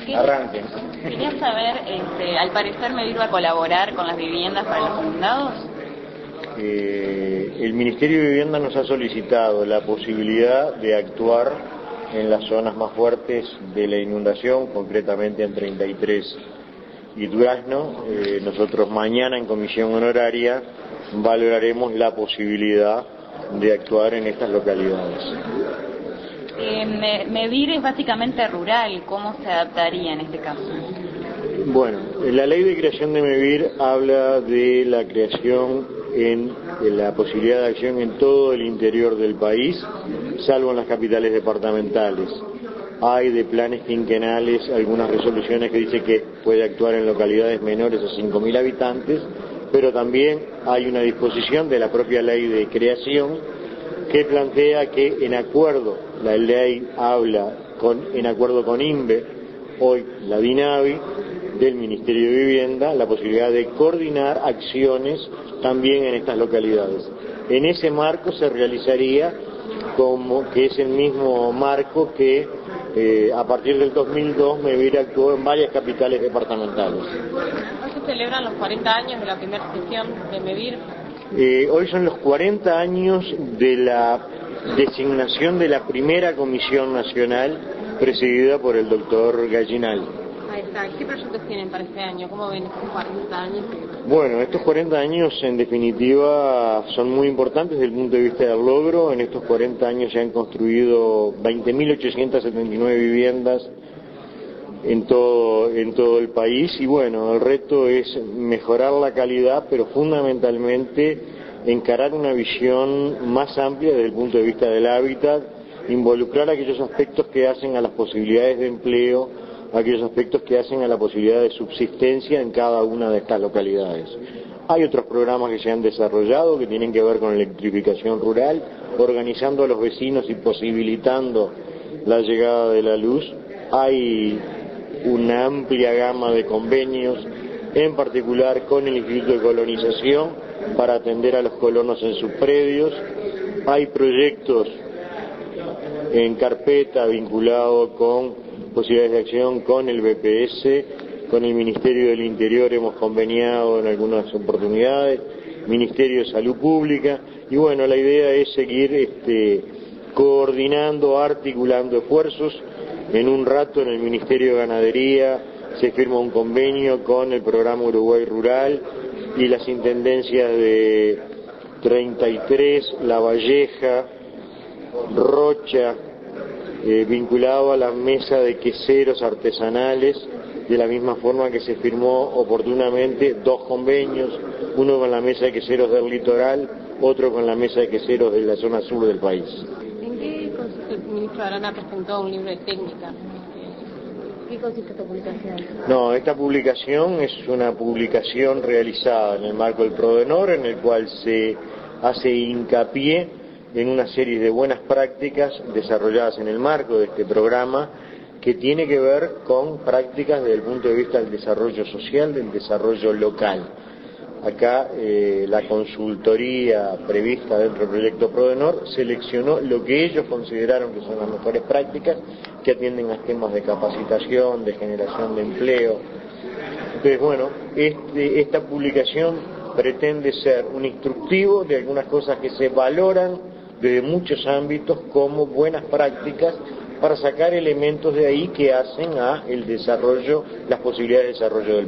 Arranquen. Quería saber, al parecer Mevir va a colaborar con las viviendas para los inundados. El Ministerio de Vivienda nos ha solicitado la posibilidad de actuar en las zonas más fuertes de la inundación, concretamente en 33 y Durazno. Nosotros mañana en comisión honoraria valoraremos la posibilidad de actuar en estas localidades. Mevir es básicamente rural, ¿cómo se adaptaría en este caso? Bueno, la ley de creación de Mevir habla de la creación de la posibilidad de acción en todo el interior del país, salvo en las capitales departamentales. Hay de planes quinquenales algunas resoluciones que dicen que puede actuar en localidades menores a 5.000 habitantes, pero también hay una disposición de la propia ley de creación que plantea que en acuerdo, la ley habla en acuerdo con INVE, hoy la DINAVI, del Ministerio de Vivienda, la posibilidad de coordinar acciones también en estas localidades. En ese marco se realizaría que es el mismo marco que a partir del 2002 Mevir actuó en varias capitales departamentales. Hoy se celebran los 40 años de la primera sesión de Mevir. Hoy son los 40 años de la designación de la primera comisión nacional presidida por el doctor Gallinal. Ahí está. ¿Qué proyectos tienen para este año? ¿Cómo ven estos 40 años? Bueno, estos 40 años en definitiva son muy importantes desde el punto de vista del logro. En estos 40 años se han construido 20.879 viviendas en todo el país y bueno, el reto es mejorar la calidad, pero fundamentalmente encarar una visión más amplia desde el punto de vista del hábitat, involucrar aquellos aspectos que hacen a las posibilidades de empleo, aquellos aspectos que hacen a la posibilidad de subsistencia en cada una de estas localidades. Hay otros programas que se han desarrollado que tienen que ver con electrificación rural, organizando a los vecinos y posibilitando la llegada de la luz. Hay una amplia gama de convenios, en particular con el Instituto de Colonización, para atender a los colonos en sus predios. Hay proyectos en carpeta vinculados con posibilidades de acción con el BPS, con el Ministerio del Interior hemos conveniado en algunas oportunidades, Ministerio de Salud Pública, y bueno, la idea es seguir coordinando, articulando esfuerzos. En un rato en el Ministerio de Ganadería se firma un convenio con el programa Uruguay Rural y las intendencias de 33, La Valleja, Rocha, vinculado a la mesa de queseros artesanales, de la misma forma que se firmó oportunamente dos convenios, uno con la mesa de queseros del litoral, otro con la mesa de queseros de la zona sur del país. ¿En qué consiste? El ministro Arana presentó un libro de técnica. ¿Qué consiste esta publicación? No, esta publicación es una publicación realizada en el marco del Prodenor, en el cual se hace hincapié en una serie de buenas prácticas desarrolladas en el marco de este programa, que tiene que ver con prácticas desde el punto de vista del desarrollo social, del desarrollo local. Acá la consultoría prevista dentro del proyecto Prodenor seleccionó lo que ellos consideraron que son las mejores prácticas que atienden a temas de capacitación, de generación de empleo. Entonces, bueno, esta publicación pretende ser un instructivo de algunas cosas que se valoran desde muchos ámbitos como buenas prácticas para sacar elementos de ahí que hacen a el desarrollo, las posibilidades de desarrollo del